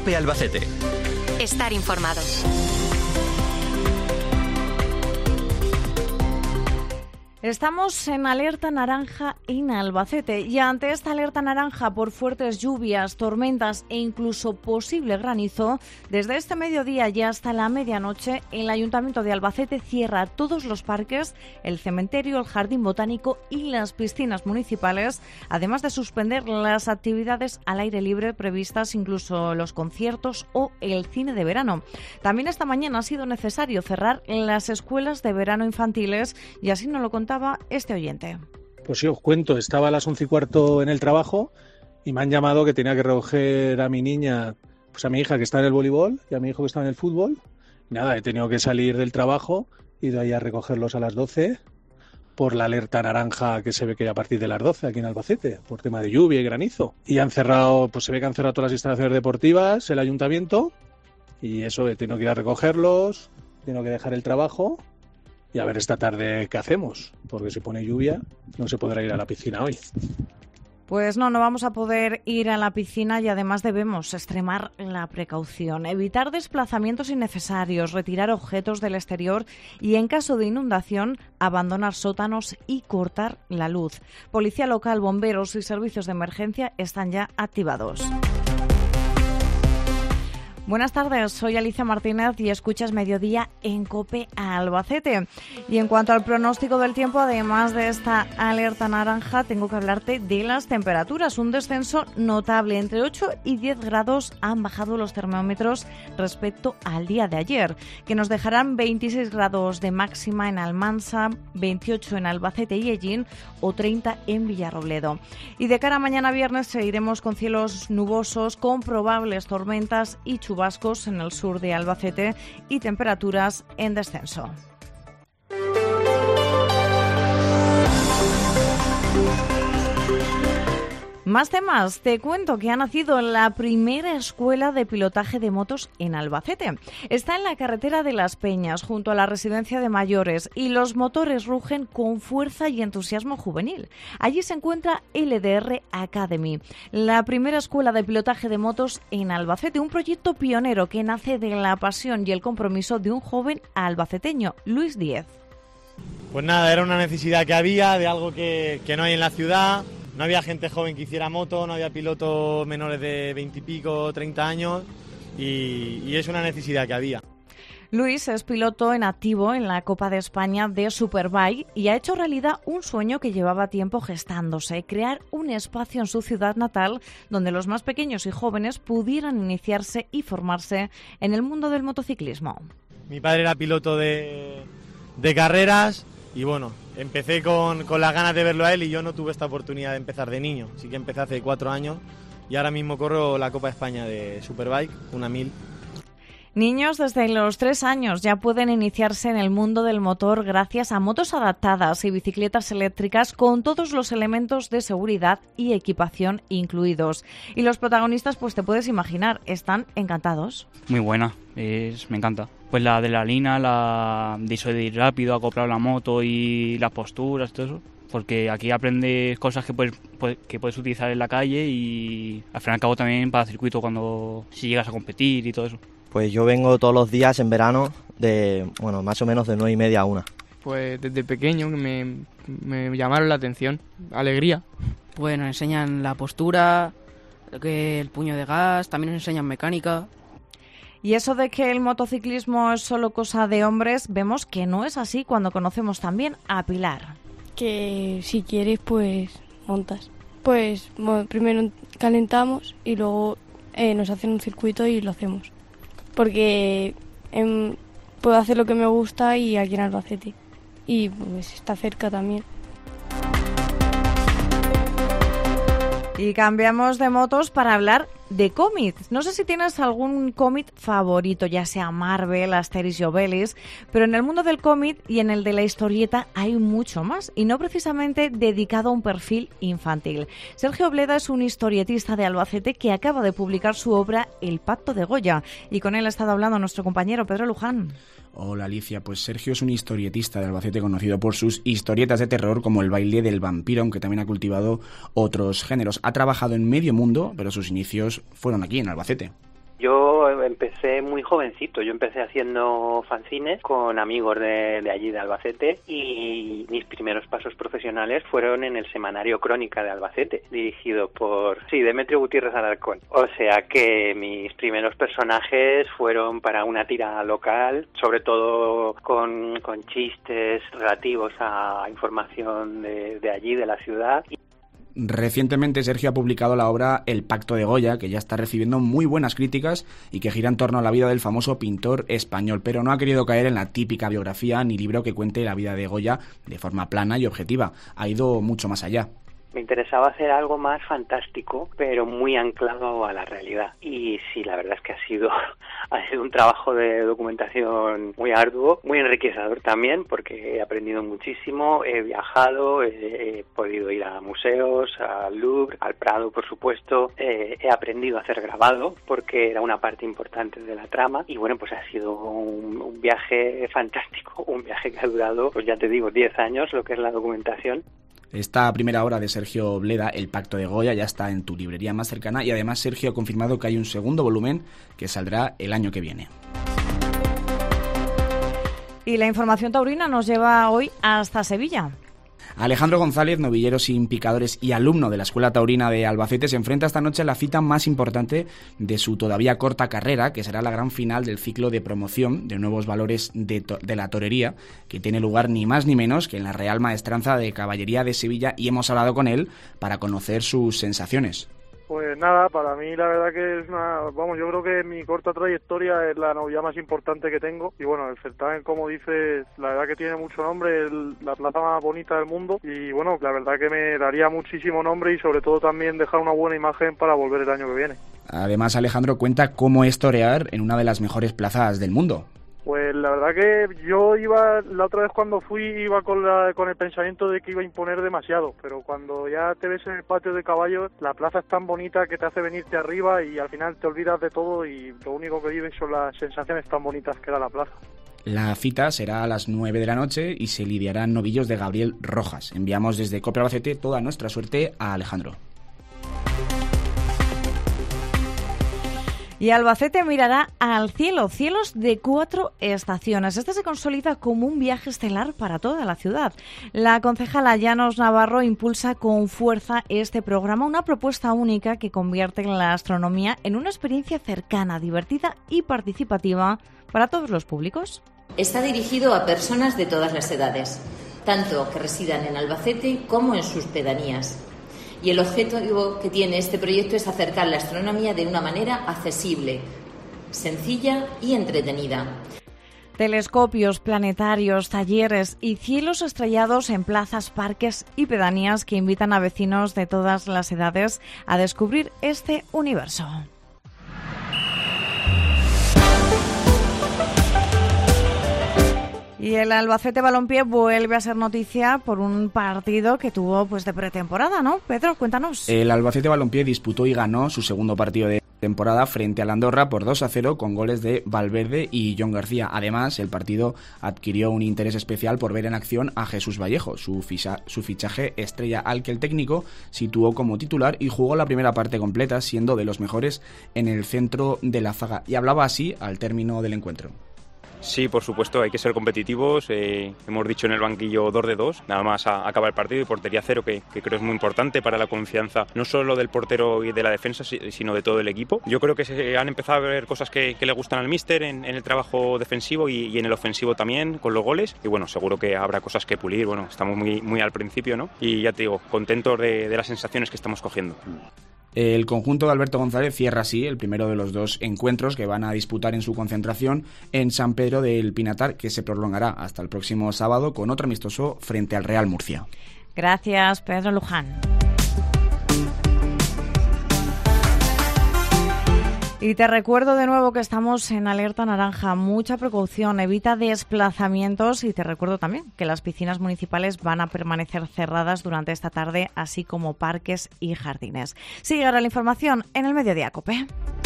COPE Albacete. Estar informado. Estamos en alerta naranja en Albacete y ante esta alerta naranja por fuertes lluvias, tormentas e incluso posible granizo, desde este mediodía y hasta la medianoche el Ayuntamiento de Albacete cierra todos los parques, el cementerio, el jardín botánico y las piscinas municipales, además de suspender las actividades al aire libre previstas, incluso los conciertos o el cine de verano. También esta mañana ha sido necesario cerrar las escuelas de verano infantiles y así nos lo contaba este oyente. Pues sí, os cuento, estaba a las 11:15 en el trabajo y me han llamado que tenía que recoger a mi niña, pues a mi hija que está en el voleibol y a mi hijo que está en el fútbol. Y nada, he tenido que salir del trabajo, he ido ahí a recogerlos a las 12 por la alerta naranja que se ve que hay a partir de las 12 aquí en Albacete, por tema de lluvia y granizo. Y han cerrado, pues se ve que han cerrado todas las instalaciones deportivas, el ayuntamiento, y eso, he tenido que ir a recogerlos, tengo que dejar el trabajo. Y a ver esta tarde qué hacemos, porque si pone lluvia no se podrá ir a la piscina hoy. Pues no vamos a poder ir a la piscina y además debemos extremar la precaución, evitar desplazamientos innecesarios, retirar objetos del exterior y en caso de inundación abandonar sótanos y cortar la luz. Policía local, bomberos y servicios de emergencia están ya activados. Buenas tardes, soy Alicia Martínez y escuchas Mediodía en COPE Albacete. Y en cuanto al pronóstico del tiempo, además de esta alerta naranja, tengo que hablarte de las temperaturas. Un descenso notable, entre 8 y 10 grados han bajado los termómetros respecto al día de ayer, que nos dejarán 26 grados de máxima en Almansa, 28 en Albacete y Ellín o 30 en Villarrobledo. Y de cara a mañana viernes seguiremos con cielos nubosos, con probables tormentas y chubascos en el sur de Albacete y temperaturas en descenso. Más temas. Te cuento que ha nacido la primera escuela de pilotaje de motos en Albacete. Está en la carretera de Las Peñas, junto a la residencia de mayores, y los motores rugen con fuerza y entusiasmo juvenil. Allí se encuentra LDR Academy, la primera escuela de pilotaje de motos en Albacete, un proyecto pionero que nace de la pasión y el compromiso de un joven albaceteño, Luis Díez. Pues nada, era una necesidad que había, de algo que no hay en la ciudad. No había gente joven que hiciera moto, no había pilotos menores de 20 y pico, 30 años y es una necesidad que había. Luis es piloto en activo en la Copa de España de Superbike y ha hecho realidad un sueño que llevaba tiempo gestándose, crear un espacio en su ciudad natal donde los más pequeños y jóvenes pudieran iniciarse y formarse en el mundo del motociclismo. Mi padre era piloto de carreras y bueno, empecé con las ganas de verlo a él y yo no tuve esta oportunidad de empezar de niño. Sí que empecé hace 4 años y ahora mismo corro la Copa de España de Superbike, una 1000. Niños desde los 3 años ya pueden iniciarse en el mundo del motor gracias a motos adaptadas y bicicletas eléctricas con todos los elementos de seguridad y equipación incluidos. Y los protagonistas, pues te puedes imaginar, están encantados. Muy buena, me encanta. Pues la adrenalina, la de eso de ir rápido, acoplar la moto y las posturas y todo eso. Porque aquí aprendes cosas que puedes utilizar en la calle y al fin y al cabo también para circuito si llegas a competir y todo eso. Pues yo vengo todos los días en verano más o menos de 9:30 a 1. Pues desde pequeño que me llamaron la atención, alegría. Pues nos enseñan la postura, el puño de gas, también nos enseñan mecánica. Y eso de que el motociclismo es solo cosa de hombres, vemos que no es así cuando conocemos también a Pilar. Que si quieres, pues montas. Pues primero calentamos y luego nos hacen un circuito y lo hacemos. Porque puedo hacer lo que me gusta y aquí en Albacete. Y pues está cerca también. Y cambiamos de motos para hablar de cómics. No sé si tienes algún cómic favorito, ya sea Marvel, Asterix y Obelix, pero en el mundo del cómic y en el de la historieta hay mucho más, y no precisamente dedicado a un perfil infantil. Sergio Obleda es un historietista de Albacete que acaba de publicar su obra El Pacto de Goya, y con él ha estado hablando nuestro compañero Pedro Luján. Hola Alicia, pues Sergio es un historietista de Albacete conocido por sus historietas de terror como El baile del vampiro, aunque también ha cultivado otros géneros. Ha trabajado en medio mundo, pero sus inicios fueron aquí en Albacete. Yo empecé muy jovencito, yo empecé haciendo fanzines con amigos de allí de Albacete y mis primeros pasos profesionales fueron en el semanario Crónica de Albacete, dirigido por Demetrio Gutiérrez Alarcón. O sea que mis primeros personajes fueron para una tira local, sobre todo con chistes relativos a información de allí, de la ciudad. Recientemente Sergio ha publicado la obra El Pacto de Goya, que ya está recibiendo muy buenas críticas y que gira en torno a la vida del famoso pintor español, pero no ha querido caer en la típica biografía ni libro que cuente la vida de Goya de forma plana y objetiva. Ha ido mucho más allá. Me interesaba hacer algo más fantástico, pero muy anclado a la realidad. Y sí, la verdad es que ha sido un trabajo de documentación muy arduo, muy enriquecedor también, porque he aprendido muchísimo, he viajado, he podido ir a museos, al Louvre, al Prado, por supuesto. He aprendido a hacer grabado, porque era una parte importante de la trama. Y bueno, pues ha sido un viaje fantástico, un viaje que ha durado, pues ya te digo, 10 años, lo que es la documentación. Esta primera obra de Sergio Bleda, El Pacto de Goya, ya está en tu librería más cercana y además Sergio ha confirmado que hay un segundo volumen que saldrá el año que viene. Y la información taurina nos lleva hoy hasta Sevilla. Alejandro González, novillero sin picadores y alumno de la Escuela Taurina de Albacete, se enfrenta esta noche a la cita más importante de su todavía corta carrera, que será la gran final del ciclo de promoción de nuevos valores de la torería, que tiene lugar ni más ni menos que en la Real Maestranza de Caballería de Sevilla, y hemos hablado con él para conocer sus sensaciones. Pues nada, para mí la verdad que es yo creo que mi corta trayectoria es la novilla más importante que tengo y bueno, el certamen, como dices, la verdad que tiene mucho nombre, la plaza más bonita del mundo y bueno, la verdad que me daría muchísimo nombre y sobre todo también dejar una buena imagen para volver el año que viene. Además, Alejandro cuenta cómo es torear en una de las mejores plazas del mundo. Pues la verdad que yo la otra vez cuando fui iba con el pensamiento de que iba a imponer demasiado, pero cuando ya te ves en el patio de caballos, la plaza es tan bonita que te hace venirte arriba y al final te olvidas de todo y lo único que vives son las sensaciones tan bonitas que da la plaza. La cita será a las 9 de la noche y se lidiarán novillos de Gabriel Rojas. Enviamos desde COPE Albacete toda nuestra suerte a Alejandro. Y Albacete mirará al cielo, cielos de 4 estaciones. Este se consolida como un viaje estelar para toda la ciudad. La concejala Llanos Navarro impulsa con fuerza este programa, una propuesta única que convierte la astronomía en una experiencia cercana, divertida y participativa para todos los públicos. Está dirigido a personas de todas las edades, tanto que residan en Albacete como en sus pedanías. Y el objetivo que tiene este proyecto es acercar la astronomía de una manera accesible, sencilla y entretenida. Telescopios, planetarios, talleres y cielos estrellados en plazas, parques y pedanías que invitan a vecinos de todas las edades a descubrir este universo. Y el Albacete Balompié vuelve a ser noticia por un partido que tuvo de pretemporada, ¿no? Pedro, cuéntanos. El Albacete Balompié disputó y ganó su segundo partido de temporada frente al Andorra por 2-0 con goles de Valverde y John García. Además, el partido adquirió un interés especial por ver en acción a Jesús Vallejo, su fichaje estrella al que el técnico situó como titular y jugó la primera parte completa, siendo de los mejores en el centro de la zaga. Y hablaba así al término del encuentro. Sí, por supuesto, hay que ser competitivos. Hemos dicho en el banquillo 2 de 2, nada más acaba el partido, y portería cero, que creo es muy importante para la confianza, no solo del portero y de la defensa, sino de todo el equipo. Yo creo que se han empezado a ver cosas que le gustan al míster en el trabajo defensivo y en el ofensivo también, con los goles. Y bueno, seguro que habrá cosas que pulir. Bueno, estamos muy al principio, ¿no? Y ya te digo, contentos de las sensaciones que estamos cogiendo. El conjunto de Alberto González cierra así el primero de los 2 encuentros que van a disputar en su concentración en San Pedro del Pinatar, que se prolongará hasta el próximo sábado con otro amistoso frente al Real Murcia. Gracias, Pedro Luján. Y te recuerdo de nuevo que estamos en alerta naranja. Mucha precaución, evita desplazamientos y te recuerdo también que las piscinas municipales van a permanecer cerradas durante esta tarde, así como parques y jardines. Sigue ahora la información en el Mediodía COPE.